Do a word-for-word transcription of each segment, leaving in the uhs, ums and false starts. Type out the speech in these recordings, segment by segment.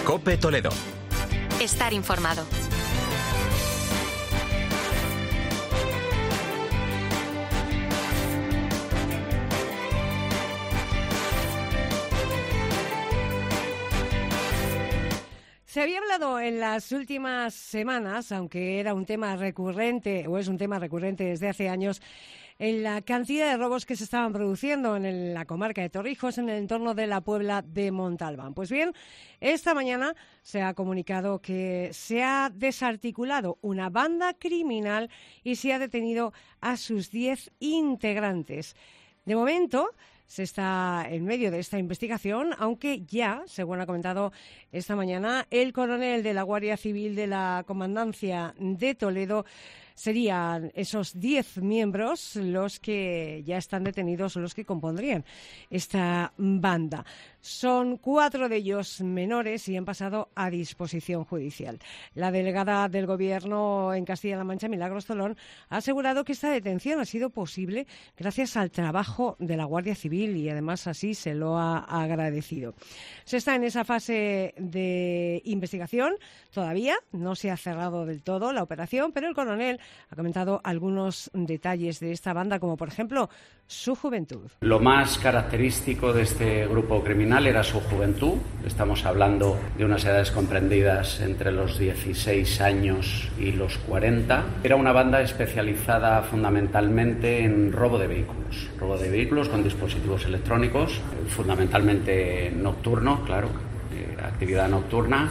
COPE Toledo. Estar informado. Se había hablado en las últimas semanas, aunque era un tema recurrente, o es un tema recurrente desde hace años, en la cantidad de robos que se estaban produciendo en el, la comarca de Torrijos, en el entorno de la Puebla de Montalbán. Pues bien, esta mañana se ha comunicado que se ha desarticulado una banda criminal y se ha detenido a sus diez integrantes. De momento, se está en medio de esta investigación, aunque ya, según ha comentado esta mañana, el coronel de la Guardia Civil de la Comandancia de Toledo, serían esos diez miembros los que ya están detenidos o los que compondrían esta banda. Son cuatro de ellos menores y han pasado a disposición judicial. La delegada del Gobierno en Castilla-La Mancha, Milagros Tolón, ha asegurado que esta detención ha sido posible gracias al trabajo de la Guardia Civil y además así se lo ha agradecido. Se está en esa fase de investigación. Todavía no se ha cerrado del todo la operación, pero el coronel ha comentado algunos detalles de esta banda, como por ejemplo su juventud. Lo más característico de este grupo criminal era su juventud. Estamos hablando de unas edades comprendidas entre los dieciséis años y los cuarenta. Era una banda especializada fundamentalmente en robo de vehículos. Robo de vehículos con dispositivos electrónicos, fundamentalmente nocturno, claro, eh, actividad nocturna,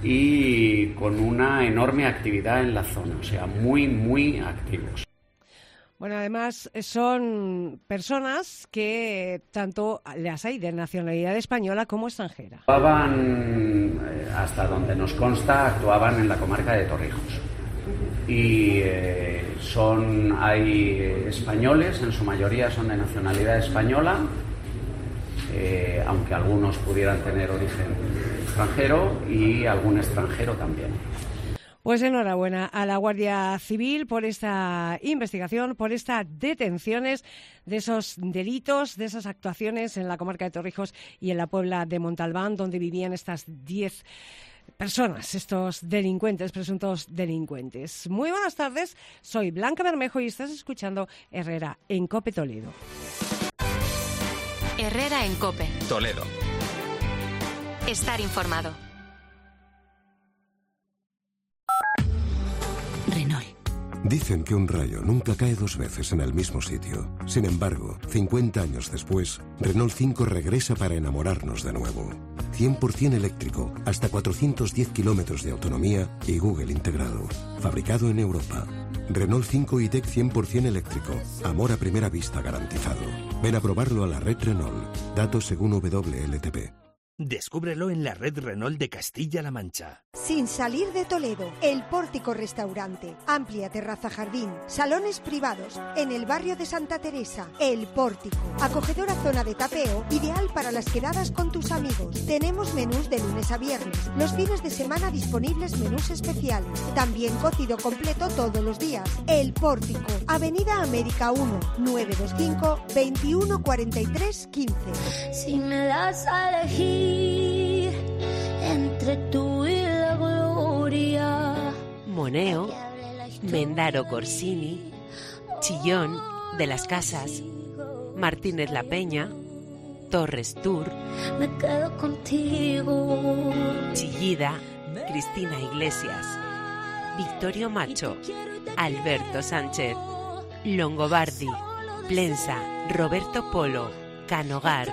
y con una enorme actividad en la zona, o sea, muy, muy activos. Bueno, además son personas que tanto las hay de nacionalidad española como extranjera. Actuaban, hasta donde nos consta, actuaban en la comarca de Torrijos. Y eh, son, hay españoles, en su mayoría son de nacionalidad española, eh, aunque algunos pudieran tener origen extranjero y algún extranjero también. Pues enhorabuena a la Guardia Civil por esta investigación, por estas detenciones de esos delitos, de esas actuaciones en la comarca de Torrijos y en la Puebla de Montalbán, donde vivían estas diez personas, estos delincuentes, presuntos delincuentes. Muy buenas tardes, soy Blanca Bermejo y estás escuchando Herrera en COPE Toledo. Herrera en COPE Toledo. Estar informado. Renault. Dicen que un rayo nunca cae dos veces en el mismo sitio. Sin embargo, cincuenta años después, Renault cinco regresa para enamorarnos de nuevo. cien por ciento eléctrico, hasta cuatrocientos diez kilómetros de autonomía y Google integrado. Fabricado en Europa. Renault cinco E-Tech cien por ciento eléctrico. Amor a primera vista garantizado. Ven a probarlo a la red Renault. Datos según W L T P. Descúbrelo en la red Renault de Castilla-La Mancha. Sin salir de Toledo, El Pórtico Restaurante, amplia terraza jardín, salones privados, en el barrio de Santa Teresa, El Pórtico. Acogedora zona de tapeo, ideal para las quedadas con tus amigos. Tenemos menús de lunes a viernes, los fines de semana disponibles menús especiales. También cocido completo todos los días. El Pórtico, Avenida América uno, nueve dos cinco, veintiuno cuarenta y tres quince. Si me das a elegir entre tú y la gloria. Moneo, Mendaro Corsini, Chillón, De las Casas, Martínez La Peña, Torres Tour, me quedo contigo. Chillida, Cristina Iglesias, Victorio Macho, Alberto Sánchez, Longobardi, Plensa, Roberto Polo, Canogar.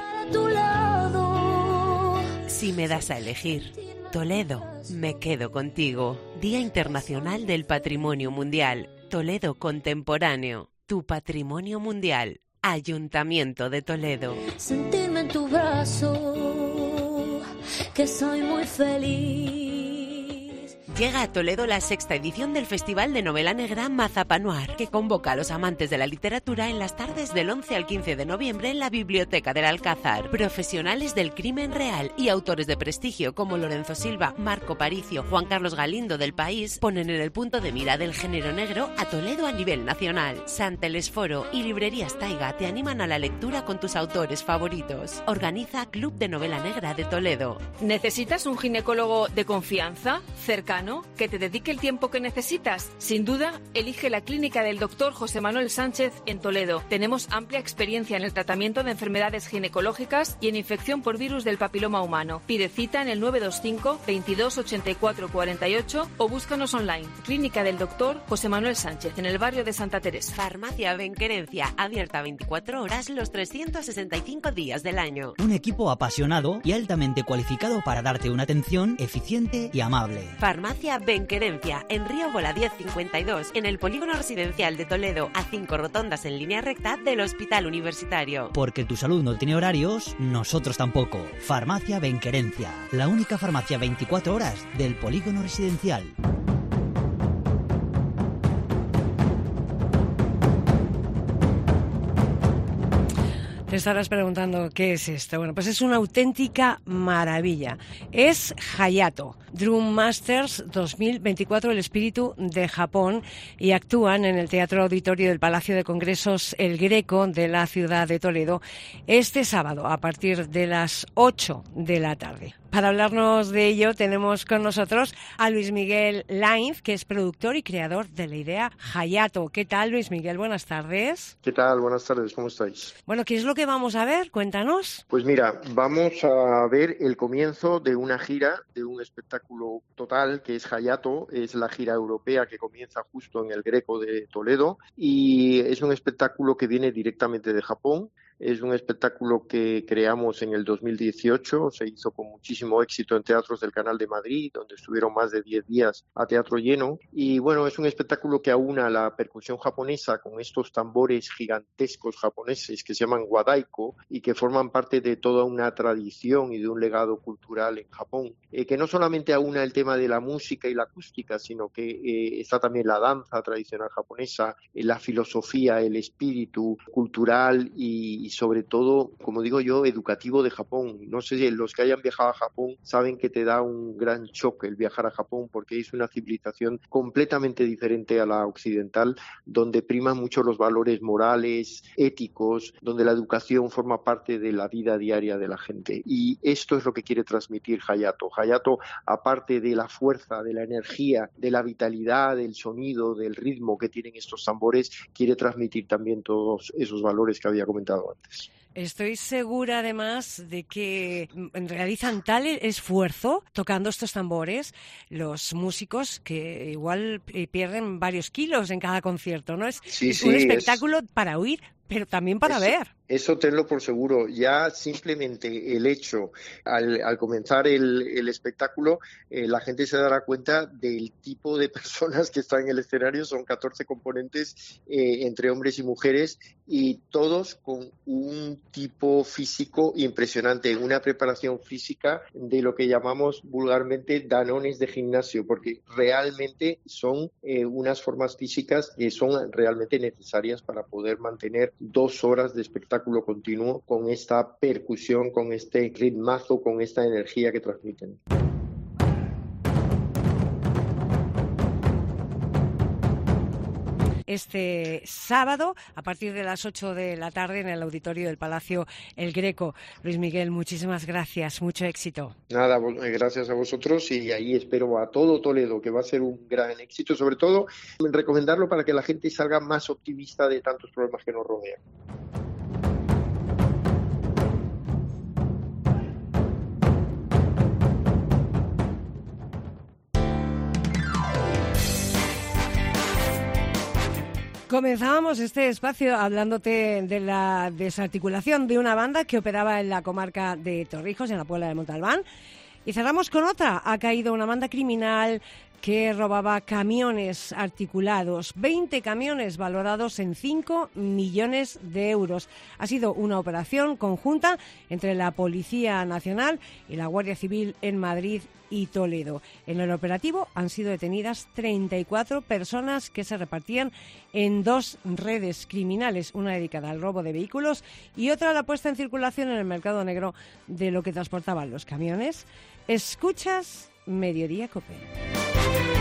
Si me das a elegir, Toledo, me quedo contigo. Día Internacional del Patrimonio Mundial. Toledo Contemporáneo. Tu patrimonio mundial. Ayuntamiento de Toledo. Sentirme en tu brazo, que soy muy feliz. Llega a Toledo la sexta edición del Festival de Novela Negra Mazapanuar, que convoca a los amantes de la literatura en las tardes del once al quince de noviembre en la Biblioteca del Alcázar. Profesionales del crimen real y autores de prestigio como Lorenzo Silva, Marco Paricio, Juan Carlos Galindo del País ponen en el punto de mira del género negro a Toledo a nivel nacional. Santelesforo y Librerías Taiga te animan a la lectura con tus autores favoritos. Organiza Club de Novela Negra de Toledo. ¿Necesitas un ginecólogo de confianza, cercano, que te dedique el tiempo que necesitas? Sin duda, elige la clínica del doctor José Manuel Sánchez en Toledo. Tenemos amplia experiencia en el tratamiento de enfermedades ginecológicas y en infección por virus del papiloma humano. Pide cita en el nueve dos cinco, veintidós, ochenta y cuatro, cuarenta y ocho o búscanos online. Clínica del doctor José Manuel Sánchez en el barrio de Santa Teresa. Farmacia Benquerencia, abierta veinticuatro horas los trescientos sesenta y cinco días del año. Un equipo apasionado y altamente cualificado para darte una atención eficiente y amable. Farmacia Benquerencia, en Río Bola diez cincuenta y dos, en el Polígono Residencial de Toledo, a cinco rotondas en línea recta del Hospital Universitario. Porque tu salud no tiene horarios, nosotros tampoco. Farmacia Benquerencia, la única farmacia veinticuatro horas del Polígono Residencial. Te estarás preguntando qué es esto. Bueno, pues es una auténtica maravilla. Es Hayato, Drum Masters dos mil veinticuatro, el espíritu de Japón, y actúan en el Teatro Auditorio del Palacio de Congresos El Greco de la ciudad de Toledo este sábado a partir de las ocho de la tarde. Para hablarnos de ello tenemos con nosotros a Luis Miguel Lainz, que es productor y creador de la idea Hayato. ¿Qué tal, Luis Miguel? Buenas tardes. ¿Qué tal? Buenas tardes, ¿cómo estáis? Bueno, ¿qué es lo que vamos a ver? Cuéntanos. Pues mira, vamos a ver el comienzo de una gira, de un espectáculo total que es Hayato. Es la gira europea que comienza justo en el Greco de Toledo y es un espectáculo que viene directamente de Japón. Es un espectáculo que creamos en el dos mil dieciocho, se hizo con muchísimo éxito en teatros del Canal de Madrid, donde estuvieron más de diez días a teatro lleno. Y bueno, es un espectáculo que aúna la percusión japonesa con estos tambores gigantescos japoneses que se llaman wadaiko y que forman parte de toda una tradición y de un legado cultural en Japón, eh, que no solamente aúna el tema de la música y la acústica, sino que eh, está también la danza tradicional japonesa, eh, la filosofía, el espíritu cultural y, y sobre todo, como digo yo, educativo de Japón. No sé si los que hayan viajado a Japón saben que te da un gran choque el viajar a Japón porque es una civilización completamente diferente a la occidental, donde priman mucho los valores morales, éticos, donde la educación forma parte de la vida diaria de la gente. Y esto es lo que quiere transmitir Hayato. Hayato, aparte de la fuerza, de la energía, de la vitalidad, del sonido, del ritmo que tienen estos tambores, quiere transmitir también todos esos valores que había comentado antes. Estoy segura, además, de que realizan tal esfuerzo tocando estos tambores los músicos que igual pierden varios kilos en cada concierto, ¿no? Es, sí, es sí, un espectáculo es... para oír, pero también para eso, ver. Eso tenlo por seguro. Ya simplemente el hecho, al, al comenzar el, el espectáculo, eh, la gente se dará cuenta del tipo de personas que están en el escenario. Son catorce componentes eh, entre hombres y mujeres y todos con un tipo físico impresionante, una preparación física de lo que llamamos vulgarmente danones de gimnasio, porque realmente son eh, unas formas físicas que son realmente necesarias para poder mantener dos horas de espectáculo continuo con esta percusión, con este ritmazo, con esta energía que transmiten. Este sábado, a partir de las ocho de la tarde, en el auditorio del Palacio El Greco. Luis Miguel, muchísimas gracias, mucho éxito. Nada, gracias a vosotros y ahí espero a todo Toledo, que va a ser un gran éxito, sobre todo recomendarlo para que la gente salga más optimista de tantos problemas que nos rodean. Comenzábamos este espacio hablándote de la desarticulación de una banda que operaba en la comarca de Torrijos, en la Puebla de Montalbán. Y cerramos con otra. Ha caído una banda criminal que robaba camiones articulados, veinte camiones valorados en cinco millones de euros. Ha sido una operación conjunta entre la Policía Nacional y la Guardia Civil en Madrid y Toledo. En el operativo han sido detenidas treinta y cuatro personas que se repartían en dos redes criminales, una dedicada al robo de vehículos y otra a la puesta en circulación en el mercado negro de lo que transportaban los camiones. Escuchas Mediodía Cope.